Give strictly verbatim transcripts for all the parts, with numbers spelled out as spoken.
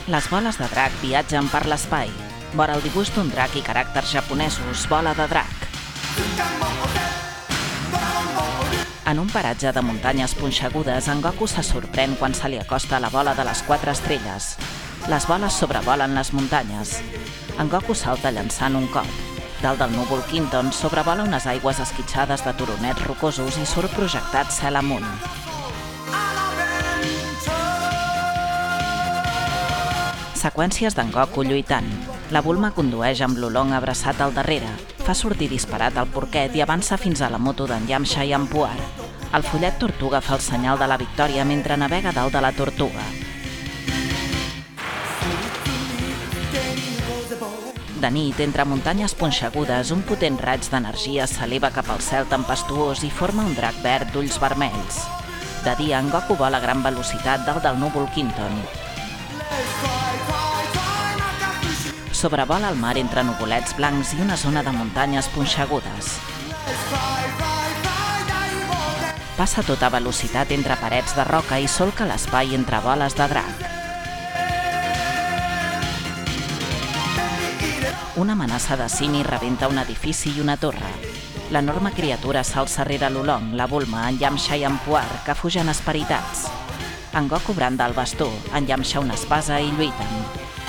Les boles de drac viatgen per l'espai. Vora el dibuix d'un drac i caràcters japonesos, bola de drac. En un paratge de muntanyes punxegudes, en Goku se sorprèn quan se li acosta la bola de les quatre estrelles. Les boles sobrevolen les muntanyes. En Goku salta llançant un cop. Dalt del núvol Quinton sobrevola unes aigües esquitxades de turonets rocosos i surt projectat cel amunt. Seqüències d'en Goku lluitant. La Bulma condueix amb l'Oolong abraçat al darrere. Fa sortir disparat el porquet i avança fins a la moto d'en Yamcha i en Puar. El follet tortuga fa el senyal de la victòria mentre navega dalt de la tortuga. De nit, entre muntanyes punxegudes, un potent raig d'energia s'eleva cap al cel tempestuós i forma un drac verd d'ulls vermells. De dia, en Goku vola a gran velocitat dalt del núvol Quinton. Sobrevola el mar entre nuvolets blancs i una zona de muntanyes punxegudes. Passa a tota velocitat entre parets de roca i solca l'espai entre boles de drac. Una amenaça de simi rebenta un edifici i una torre. L'enorme criatura s'alça rere l'Oolong, la Bulma, en Yamcha i en Puar, que fugen esperitats. En Goku branda el bastó, en Yamcha una espasa i lluiten.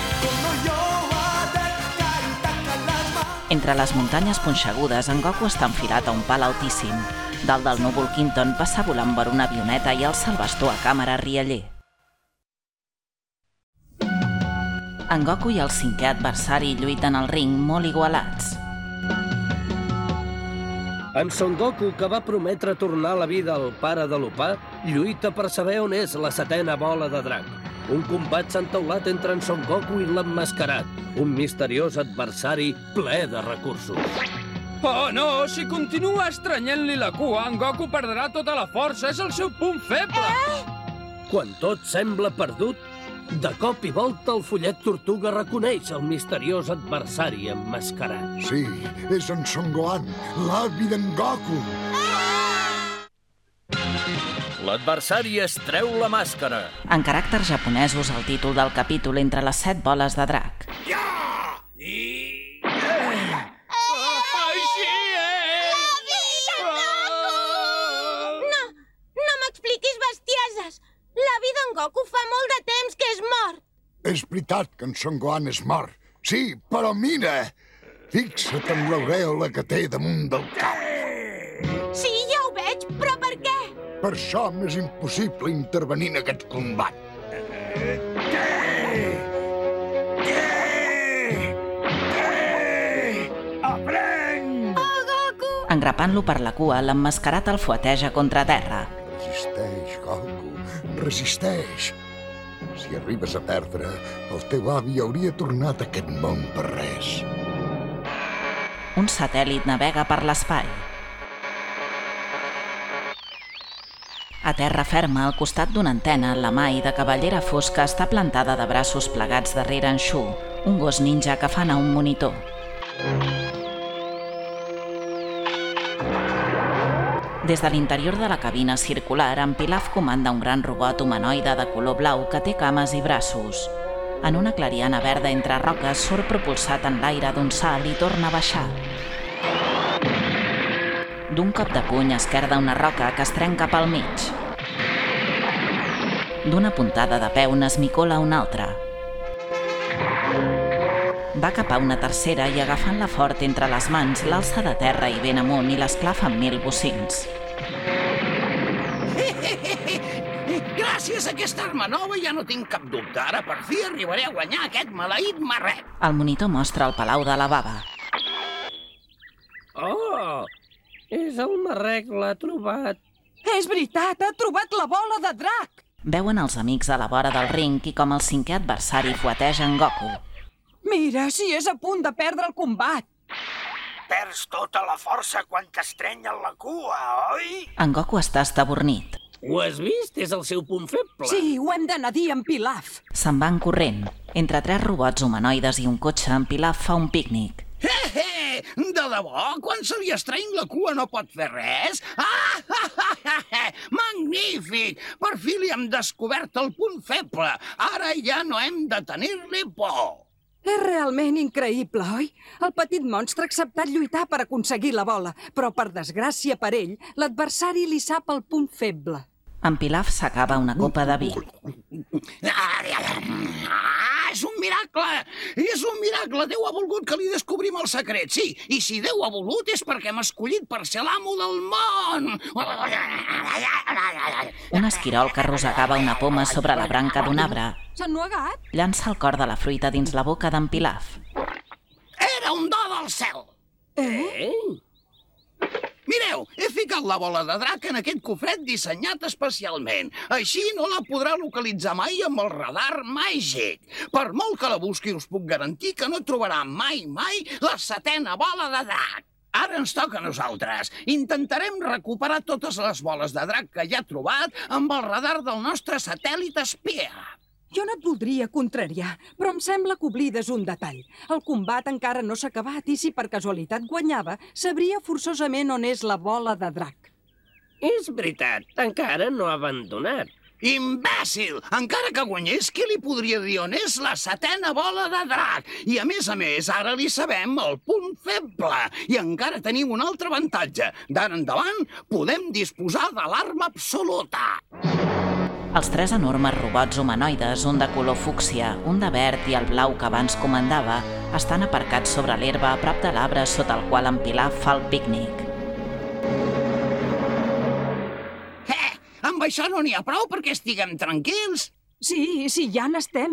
Entre les muntanyes punxegudes, en Goku està enfilat a un pal altíssim. Dalt del núvol Quinton passa volant per una avioneta i alça el bastó a càmera rialler. En Goku i el cinquè adversari lluiten al ring molt igualats. En Son Goku, que va prometre tornar la vida al pare de l'Opà, lluita per saber on és la setena bola de drac. Un combat s'ha entaulat entre en Son Goku i l'Emmascarat, un misteriós adversari ple de recursos. Oh, no! Si continua estrenyent-li la cua, en Goku perdrà tota la força. És el seu punt feble! Eh? Quan tot sembla perdut, de cop i volta el follet tortuga reconeix el misteriós adversari emmascarat. Sí, és en Son Gohan, l'avi d'en Goku. L'adversari es treu la màscara. En caràcters japonesos, el títol del capítol entre les set boles de drac. Ja! I... Així és! No, no m'expliquis bestieses. L'avi d'en Goku fa molt de temps que és mort. És veritat que en Son Gohan és mort. Sí, però mira! Fixa't en l'aurèola que té damunt del cap. Sí, ja ho veig, però per què? Per això m'és impossible intervenir en aquest combat. Aprèn! Oh, Goku! Engrapant-lo per la cua, l'emmascarat el fueteja contra terra. Resisteix, Goku, resisteix. Si arribes a perdre, el teu avi hauria tornat a aquest món per res. Un satèl·lit navega per l'espai. A terra ferma, al costat d'una antena, la Mai de cavallera fosca està plantada de braços plegats darrere en Shu, un gos ninja que fa anar un monitor. Des de l'interior de la cabina circular, en Pilaf comanda un gran robot humanoide de color blau que té cames i braços. En una clariana verda entre roques surt propulsat en l'aire d'un salt i torna a baixar. D'un cop de puny esquerda una roca que es trenca pel mig. D'una puntada de peu n'esmicola una altra. Va cap a una tercera i agafant-la fort entre les mans l'alça de terra i ben amunt i l'esclafa amb mil bocins. Gràcies a aquesta arma nova ja no tinc cap dubte. Ara per fi arribaré a guanyar aquest maleït marret. El monitor mostra el palau de la baba. Oh! És el marrec, l'ha trobat. És veritat, ha trobat la bola de drac! Veuen els amics a la vora del ring i com el cinquè adversari fueteja en Goku. Mira, si és a punt de perdre el combat. Perds tota la força quan t'estrenyen la cua, oi? En Goku està estabornit. Ho has vist? És el seu punt feble. Sí, ho hem d'anar a dir en Pilaf. Se'n van corrent. Entre tres robots humanoides i un cotxe, en Pilaf fa un pícnic. Eh, eh! De debò? Quan se li estreny la cua no pot fer res? Ah, ah, ah, ah, ah. magnífic! Per fi li hem descobert el punt feble. Ara ja no hem de tenir-li por. És realment increïble, oi? El petit monstre ha acceptat lluitar per aconseguir la bola, però per desgràcia per ell, l'adversari li sap el punt feble. En Pilaf s'acaba una copa de vi. Ah, és un miracle! És un miracle! Déu ha volgut que li descobrim el secret, sí. I si Déu ha volgut és perquè hem escollit per ser l'amo del món. Un esquirol que arrossegava una poma sobre la branca d'un arbre S'ha ennuegat? llança el cor de la fruita dins la boca d'en Pilaf. Era un do del cel! Eh? Mireu, he ficat la bola de drac en aquest cofret dissenyat especialment. Així no la podrà localitzar mai amb el radar màgic. Per molt que la busqui, us puc garantir que no trobarà mai, mai la setena bola de drac. Ara ens toca a nosaltres. Intentarem recuperar totes les boles de drac que ja ha trobat amb el radar del nostre satèl·lit espia. Jo no et voldria contrariar, però em sembla que oblides un detall. El combat encara no s'ha acabat i si per casualitat guanyava, sabria forçosament on és la bola de drac. És veritat, encara no ha abandonat. Imbècil! Encara que guanyés, qui li podria dir on és la setena bola de drac? I a més a més, ara li sabem el punt feble. I encara tenim un altre avantatge. D'ara endavant, podem disposar de l'arma absoluta. Els tres enormes robots humanoides, un de color fúcsia, un de verd i el blau que abans comandava, estan aparcats sobre l'herba a prop de l'arbre sota el qual en Pilaf fa el pícnic. Eh, amb això no n'hi ha prou perquè estiguem tranquils. Sí, sí, ja n'estem.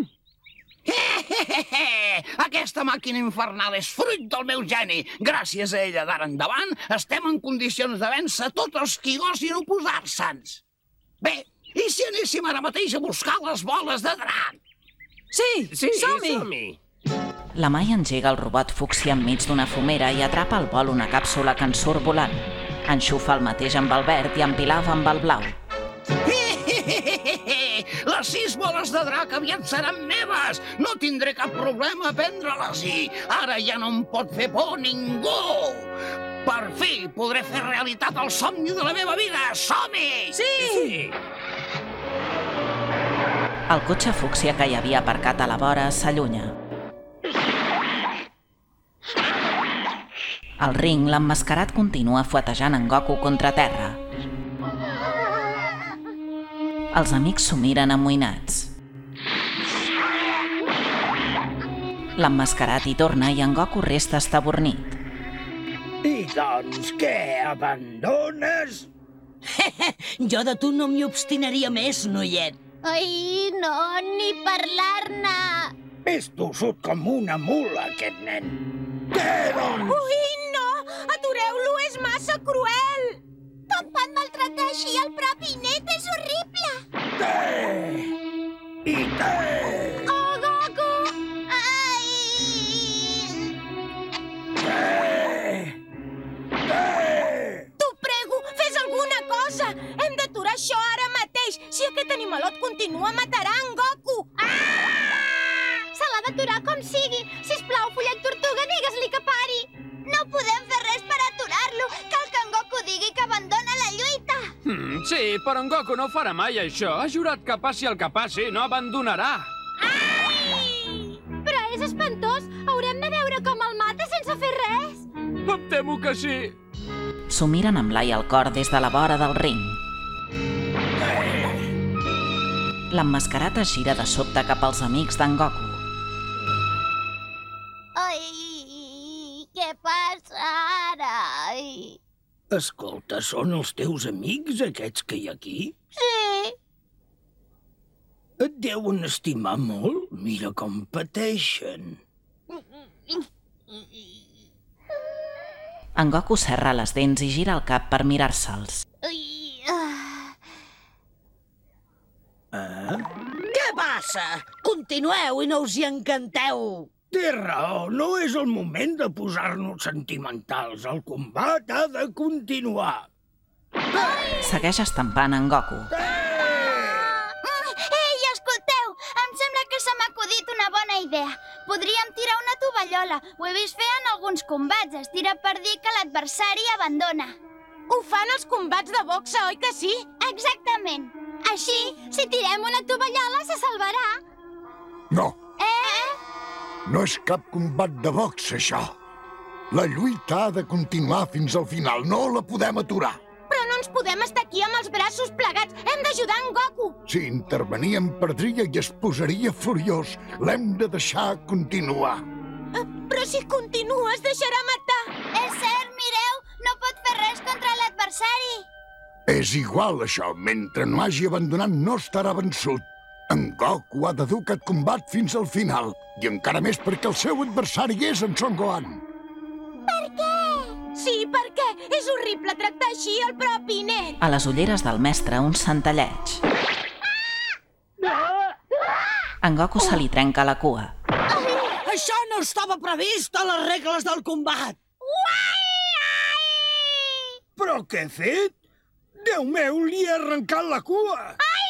Aquesta màquina infernal és fruit del meu geni. Gràcies a ella d'ara endavant estem en condicions de vèncer tots els qui gosin oposar-se'ns. Bé, i si anéssim ara mateix a buscar les boles de drac? Sí, Sí, som-hi! som-hi. La Mai engega el robot fúcsia enmig d'una fumera i atrapa al vol una càpsula que en surt volant. Enxufa el mateix amb el verd i en Pilaf amb el blau. Les sis boles de drac aviat seran meves! No tindré cap problema a prendre-les-hi! Ara ja no em pot fer por ningú! Per fi podré fer realitat el somni de la meva vida! Som-hi! Sí! Sí. El cotxe fúcsia que hi havia aparcat a la vora s'allunya. Al ring, l'emmascarat continua fuetejant en Goku contra terra. Els amics s'ho miren amoïnats. L'emmascarat hi torna i en Goku resta estabornit. I doncs què, abandones? Jo de tu no m'hi obstinaria més, noiet. Ai, no, ni parlar-ne. És tossut com una mula, aquest nen. Què, doncs? Ui, no! Atureu-lo, és massa cruel! Com pot maltratar així el propi net? És horrible! Té! I té! Oh, Goku! Ai! Té! Té! T'ho prego, fes alguna cosa! Hem d'aturar això ara mateix! Si aquest animalot continua, matarà en Goku! Ah! Se l'ha d'aturar com sigui! Sisplau, follet tortuga, digues-li que pari! No podem fer res per aturar-lo! Cal que en Goku digui que abandona la lluita! Hmm, sí, però en Goku no farà mai això. Ha jurat que passi el que passi, no abandonarà. Ai! Però és espantós! Haurem de veure com el mata sense fer res! Em temo que sí. S'ho miren amb l'ai al cor des de la vora del ring. L'emmascarat es gira de sobte cap als amics d'en Goku. Ai! Què passa ara? Ai! Escolta, són els teus amics, aquests que hi ha aquí? Sí! Et deuen estimar molt? Mira com pateixen. En Goku serra les dents i gira el cap per mirar-se'ls. Ai! Ah! Ah? Què passa? Continueu i no us hi encanteu. Té raó, no és el moment de posar-nos sentimentals. El combat ha de continuar. Segueix estampant en Goku. Ei, escolteu! Em sembla que se m'ha acudit una bona idea. Podríem tirar una tovallola. Ho he vist fer en alguns combats. Es tira per dir que l'adversari abandona. Ho fan els combats de boxa, oi que sí? Exactament. Així, si tirem una tovallola, se salvarà. No. Eh? No és cap combat de box, això. La lluita ha de continuar fins al final. No la podem aturar. Però no ens podem estar aquí amb els braços plegats. Hem d'ajudar en Goku. Si interveníem, perdria i es posaria furiós. L'hem de deixar continuar. Uh, però si continua, es deixarà matar. És cert, mireu, no pot fer res contra l'adversari. És igual, això. Mentre no hagi abandonat, no estarà vençut. En Goku ha de dur aquest combat fins al final. I encara més perquè el seu adversari és en Son Gohan. Per què? Sí, perquè és horrible tractar així el propi nen. A les ulleres del mestre, un centelleig. En Goku se li trenca la cua. Això no estava previst a les regles del combat. Però què he fet? Déu meu, li he arrencat la cua.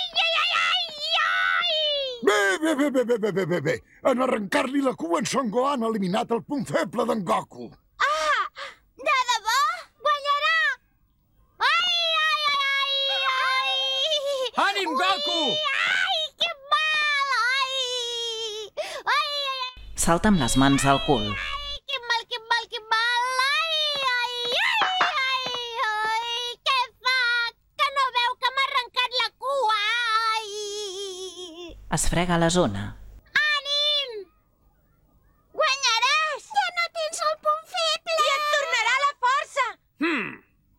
Bé, bé, bé, bé, bé, bé, bé, bé, bé. En arrencar-li la cua, en Son Gohan ha eliminat el punt feble d'en Goku. Ah! De debò? Guanyarà! Ai, ai, ai, ai, ai! Ànim, Goku! Ai, que mal! Ai! Ai, ai, ai! Salta amb les mans al cul. Ai, que mal, que mal, que mal! Ai, ai, ai, ai, ai! Què fa? Que no veu que m'ha arrencat la cua? Ai! Es frega la zona. Ànim! Guanyaràs! Ja no tens el punt feble! I et tornarà la força! Hmm.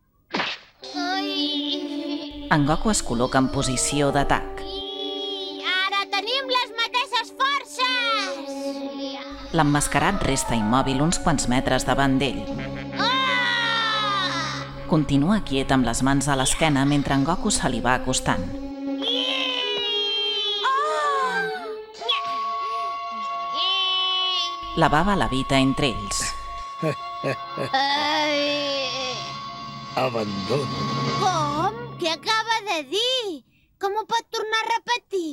Ai! En Goku es col·loca en posició d'atac. I ara tenim les mateixes forces! L'emmascarat resta immòbil uns quants metres davant d'ell. Ah! Continua quiet amb les mans a l'esquena mentre en Goku se li va acostant. La bava levita entre ells. Ai! Abandono. Com? Què acaba de dir? Com ho pot tornar a repetir?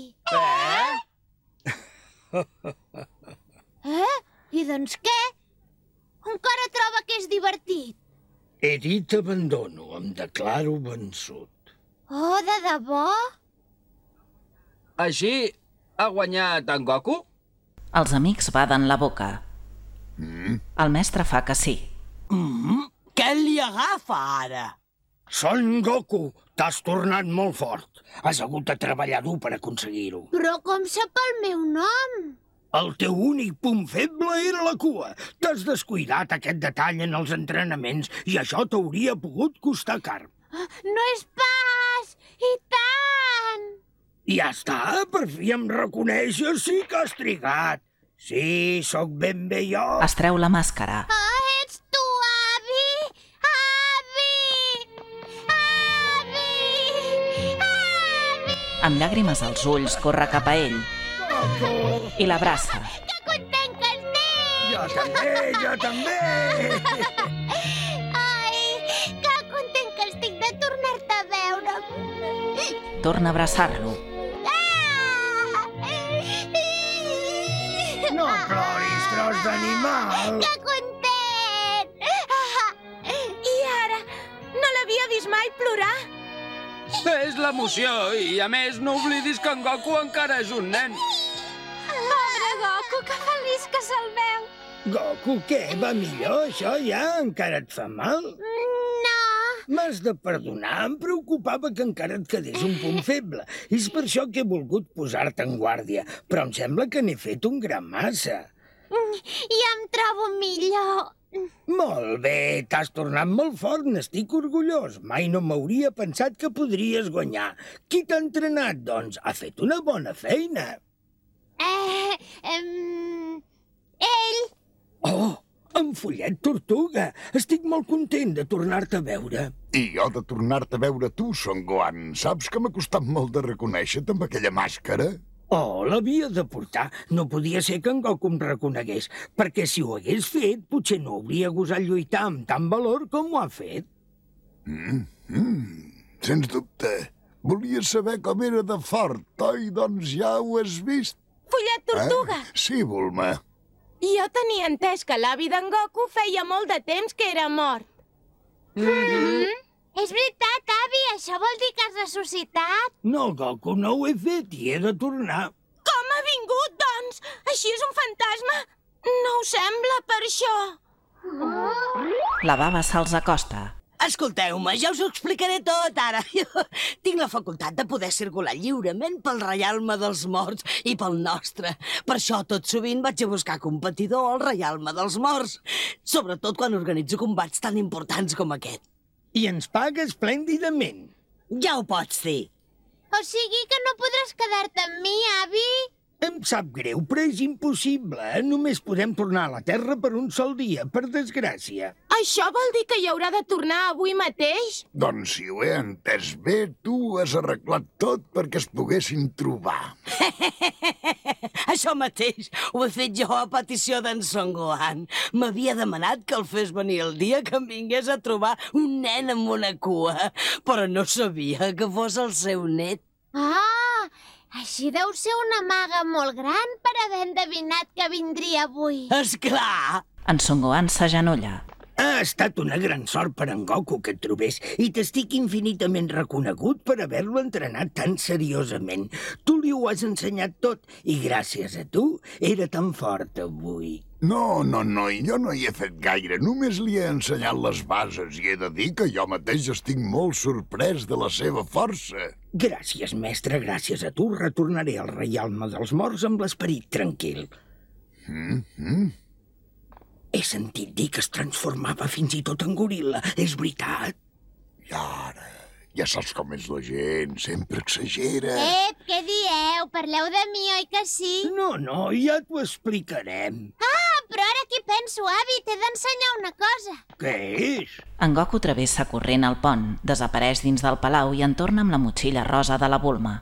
Eh? I doncs què? Encara troba que és divertit? He dit abandono, em declaro vençut. Oh, de debò? Així ha guanyat en Goku? Els amics baden la boca. Mm? El mestre fa que sí. Mm, què li agafa ara? Son Goku, t'has tornat molt fort. Has hagut de treballar dur per aconseguir-ho. Però com sap el meu nom? El teu únic punt feble era la cua. T'has descuidat aquest detall en els entrenaments i això t'hauria pogut costar car. No és pas! I tant! Ja està, per fi em reconeixes, sí que has trigat. Sí, sóc ben bé jo. Es treu la màscara. Ah, ets tu, avi! Avi! Avi! Avi! Amb llàgrimes als ulls, corre cap a ell i l'abraça. Que content que estic! Jo també, jo també! Ai, que content que estic de tornar-te a veure. Torna a abraçar-lo. No ploris, tros d'animal! Que content! I ara? No l'havia vist mai plorar. És l'emoció i, a més, no oblidis que en Goku encara és un nen. Pobre Goku, que feliç que se'l veu. Goku, què? Va millor, això ja? Encara et fa mal? No! M'has de perdonar, em preocupava que encara et quedés un punt feble. És per això que he volgut posar-te en guàrdia, però em sembla que n'he fet un gran massa. Ja em trobo millor. Molt bé, t'has tornat molt fort, n'estic orgullós. Mai no m'hauria pensat que podries guanyar. Qui t'ha entrenat, doncs? Ha fet una bona feina. Eh, em... ell... Oh, en Follet Tortuga. Estic molt content de tornar-te a veure. I jo de tornar-te a veure tu, Son Gohan. Saps que m'ha costat molt de reconèixer-te amb aquella màscara? Oh, l'havia de portar. No podia ser que en Goku em reconegués, perquè si ho hagués fet, potser no hauria gosat lluitar amb tant valor com ho ha fet. Mm, mm, sens dubte. Volies saber com era de fort, oi? Doncs ja ho has vist. Follet Tortuga. Eh? Sí, Bulma. Jo tenia entès que l'avi d'en Goku feia molt de temps que era mort. Mm-hmm. És veritat, avi, això vol dir que has ressuscitat? No, Goku, no ho he fet i he de tornar. Com ha vingut, doncs? Així és un fantasma? No ho sembla, per això. La baba se'ls acosta. Escolteu-me, ja us ho explicaré tot, ara. Tinc la facultat de poder circular lliurement pel reialme dels morts i pel nostre. Per això tot sovint vaig a buscar competidor al reialme dels morts, sobretot quan organitzo combats tan importants com aquest. I ens paga esplèndidament. Ja ho pots dir. O sigui que no podràs quedar-te amb mi, avi? Em sap greu, però és impossible. Només podem tornar a la Terra per un sol dia, per desgràcia. Això vol dir que hi haurà de tornar avui mateix? Doncs si ho he entès bé, tu has arreglat tot perquè es poguessin trobar. Això mateix ho he fet jo a petició d'en Son Gohan. M'havia demanat que el fes venir el dia que em vingués a trobar un nen amb una cua, però no sabia que fos el seu net. Ah, així deu ser una maga molt gran per haver endevinat que vindria avui. Esclar! En Son Gohan s'agenolla. Ha estat una gran sort per en Goku que et trobés i t'estic infinitament reconegut per haver-lo entrenat tan seriosament. Tu li ho has ensenyat tot i gràcies a tu era tan fort avui. No, no, no, jo no hi he fet gaire. Només li he ensenyat les bases i he de dir que jo mateix estic molt sorprès de la seva força. Gràcies, mestre, gràcies a tu retornaré al reialme dels morts amb l'esperit tranquil. Mm-hmm. He sentit dir que es transformava fins i tot en goril·la. És veritat? I ara, ja saps com és la gent, sempre exagera. Ep, què dieu? Parleu de mi, oi que sí? No, no, ja t'ho explicarem. Ah, però ara aquí penso, avi, t'he d'ensenyar una cosa. Què és? En Goku travessa corrent el pont, desapareix dins del palau i en torna amb la motxilla rosa de la Bulma.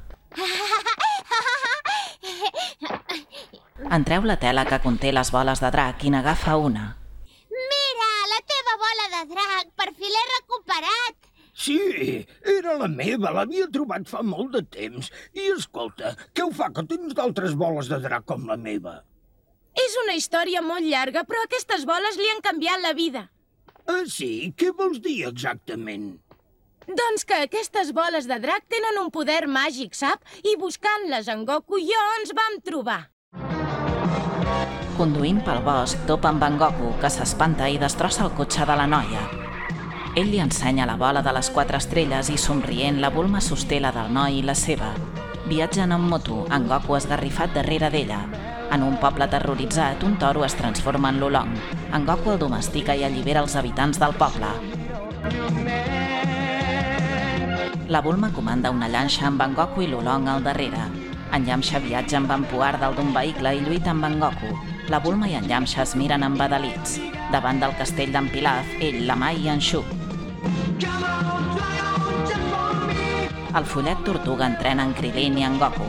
En treu la tela que conté les boles de drac i n'agafa una. Mira, la teva bola de drac, per fi l'he recuperat. Sí, era la meva, l'havia trobat fa molt de temps. I escolta, què ho fa que tens d'altres boles de drac com la meva? És una història molt llarga, però aquestes boles li han canviat la vida. Ah, sí? Què vols dir exactament? Doncs que aquestes boles de drac tenen un poder màgic, sap? I buscant-les en Goku i jo ens vam trobar. Conduint pel bosc, topa amb en Goku, que s'espanta i destrossa el cotxe de la noia. Ell li ensenya la bola de les quatre estrelles i, somrient, la Bulma sosté la del noi i la seva. Viatgen en moto, en Goku esgarrifat darrere d'ella. En un poble terroritzat, un toro es transforma en l'Olong. En Goku el domestica i allibera els habitants del poble. La Bulma comanda una llanxa amb en Goku i l'Olong al darrere. En Yamcha viatja amb en Puar dalt d'un vehicle i lluita amb en Goku. La Bulma i en Yamcha es miren embadalits. Davant del castell d'en Pilaf, ell, la Mai i en Shu. El follet Tortuga entrena en Krillin i en Goku.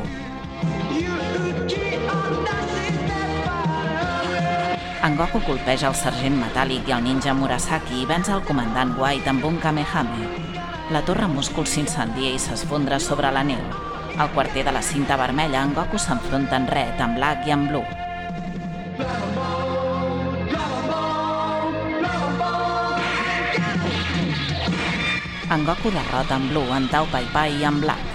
En Goku colpeja el sergent metàl·lic i el ninja Murasaki i venç el comandant White amb un Kamehame. La torre múscul s'incendia i s'esfondra sobre la neu. Al quarter de la cinta vermella, en Goku s'enfronta en Red, en Black i en Blue. En Goku derrota en Blue, en Tao Pai Pai i en Black.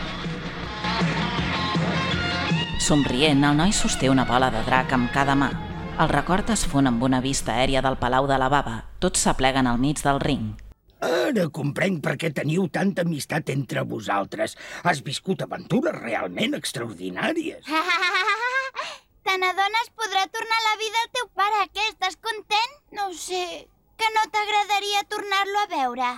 Somrient, el noi sosté una bola de drac amb cada mà. El record es fon amb una vista aèria del Palau de la Baba. Tots s'apleguen al mig del ring. Ara comprenc per què teniu tanta amistat entre vosaltres. Has viscut aventures realment extraordinàries. Te n'adones, podrà tornar a la vida al teu pare. Què, estàs content? No ho sé. Que no t'agradaria tornar-lo a veure?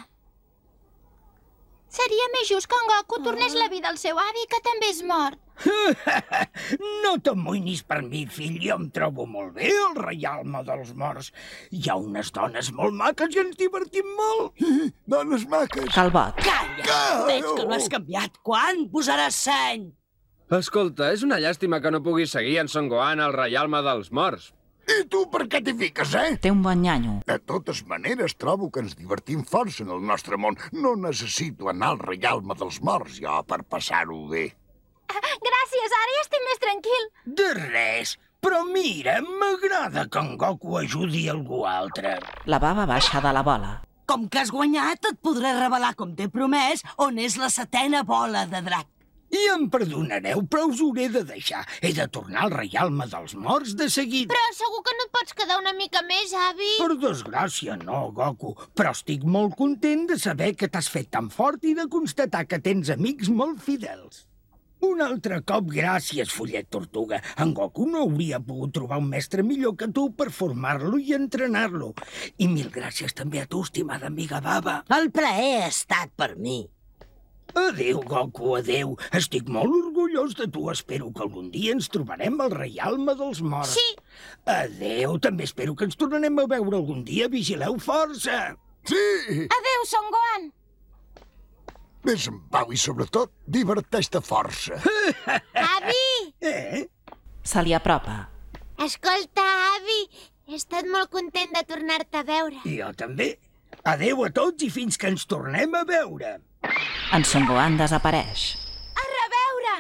Seria més just que en Goku tornés la vida al seu avi, que també és mort. No t'amoïnis per mi, fill. Jo em trobo molt bé al reialme dels morts. Hi ha unes dones molt maques i ens divertim molt. Dones maques. Calbot. Calla! Veig que no has canviat. Quan posaràs seny? Escolta, és una llàstima que no puguis seguir en Son Gohan al reialme dels morts. I tu per què t'hi fiques, eh? Té un bon nyanyo. De totes maneres, trobo que ens divertim força en el nostre món. No necessito anar al reialme dels morts, jo, per passar-ho bé. Gràcies, ara ja estic més tranquil. De res. Però mira, m'agrada que en Goku ajudi algú altre. La baba baixa de la bola. Com que has guanyat, et podré revelar, com t'he promès, on és la setena bola de drac. I em perdonareu, però us hauré de deixar. He de tornar al reialme dels morts de seguida. Però segur que no et pots quedar una mica més, avi. Per desgràcia, no, Goku. Però estic molt content de saber que t'has fet tan fort i de constatar que tens amics molt fidels. Un altre cop, gràcies, Follet Tortuga. En Goku no hauria pogut trobar un mestre millor que tu per formar-lo i entrenar-lo. I mil gràcies també a tu, estimada amiga Baba. El plaer ha estat per mi. Adéu, Goku, adéu. Estic molt orgullós de tu. Espero que algun dia ens trobarem al reialme dels morts. Sí. Adéu, també espero que ens tornarem a veure algun dia. Vigileu força. Sí! Adéu, Son Gohan. Ves en pau i, sobretot, diverteix-te força. Avi! Eh? Se li apropa. Escolta, avi, he estat molt content de tornar-te a veure. Jo també. Adéu a tots i fins que ens tornem a veure. En Son Gohan desapareix. A reveure!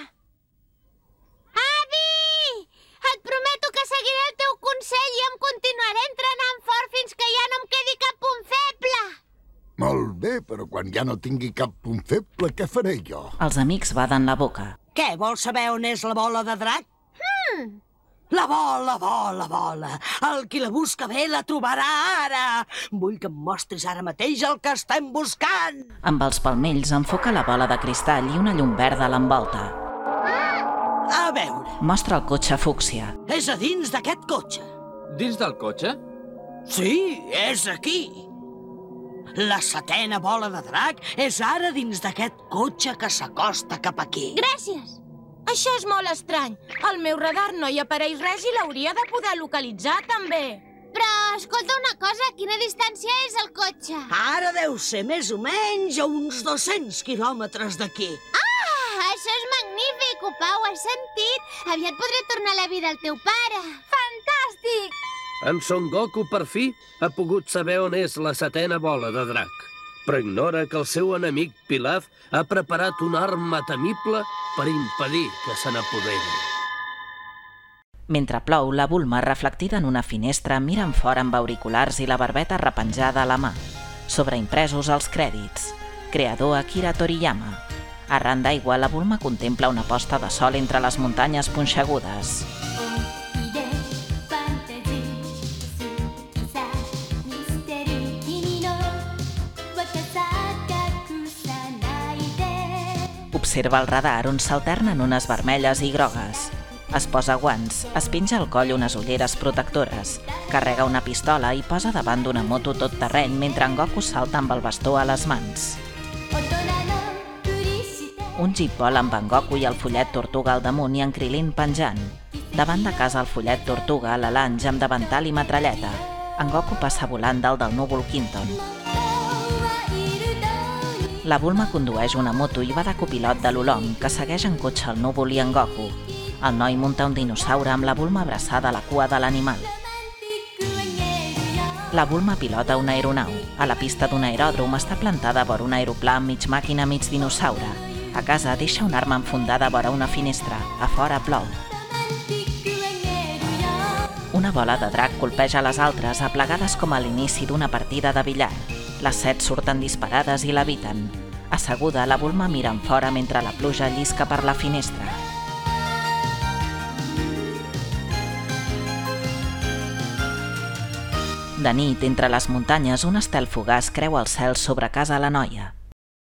Avi! Et prometo que seguiré el teu consell i em continuaré entrenant fort fins que ja no em quedi cap punt feble. Molt bé, però quan ja no tingui cap punt feble, què faré jo? Els amics baden la boca. Què, vols saber on és la bola de drac? Hmm. La bola, bola, bola. El qui la busca bé la trobarà ara. Vull que em mostris ara mateix el que estem buscant. Amb els palmells enfoca la bola de cristall i una llum verda l'envolta. A veure, Mostra el cotxe fúcsia. és a dins d'aquest cotxe. Dins del cotxe? Sí, és aquí. La setena bola de drac és ara dins d'aquest cotxe que s'acosta cap aquí. Gràcies. Això és molt estrany. Al meu radar no hi apareix res i l'hauria de poder localitzar, també. Però, escolta una cosa, a quina distància és el cotxe? Ara deu ser més o menys a uns dos-cents quilòmetres d'aquí. Ah, això és magnífic, Opa, ho has sentit? Aviat podré tornar a la vida al teu pare. Fantàstic! En Son Goku, per fi, ha pogut saber on és la setena bola de drac. Però ignora que el seu enemic, Pilaf, ha preparat una arma temible per impedir que se n'apoderi. Mentre plou, la Bulma, reflectida en una finestra, mira en fora amb auriculars i la barbeta repenjada a la mà. Sobreimpresos els crèdits. Creador Akira Toriyama. Arran d'aigua, la Bulma contempla una posta de sol entre les muntanyes punxegudes. Observa el radar on s'alternen unes vermelles i grogues. Es posa guants, es penja al coll unes ulleres protectores, carrega una pistola i posa davant d'una moto tot terreny mentre en Goku salta amb el bastó a les mans. Un jeep vola amb en Goku i el Follet Tortuga al damunt i en Krilin penjant. Davant de casa el Follet Tortuga a la lanxa amb davantal i metralleta. En Goku passa volant dalt del núvol Quinton. La Bulma condueix una moto i va de copilot de l'Olong, que segueix en cotxe el núvol i en Goku. El noi munta un dinosaure amb la Bulma abraçada a la cua de l'animal. La Bulma pilota una aeronau. A la pista d'un aeròdrom està plantada vora un aeroplà mig màquina mig dinosaure. A casa deixa una arma enfundada vora una finestra. A fora plou. Una bola de drac colpeja les altres, aplegades com a l'inici d'una partida de billar. Les set surten disparades i l'eviten. Asseguda, la Bulma mira en fora mentre la pluja llisca per la finestra. De nit, entre les muntanyes, un estel fugaç creua el cel sobre casa la noia.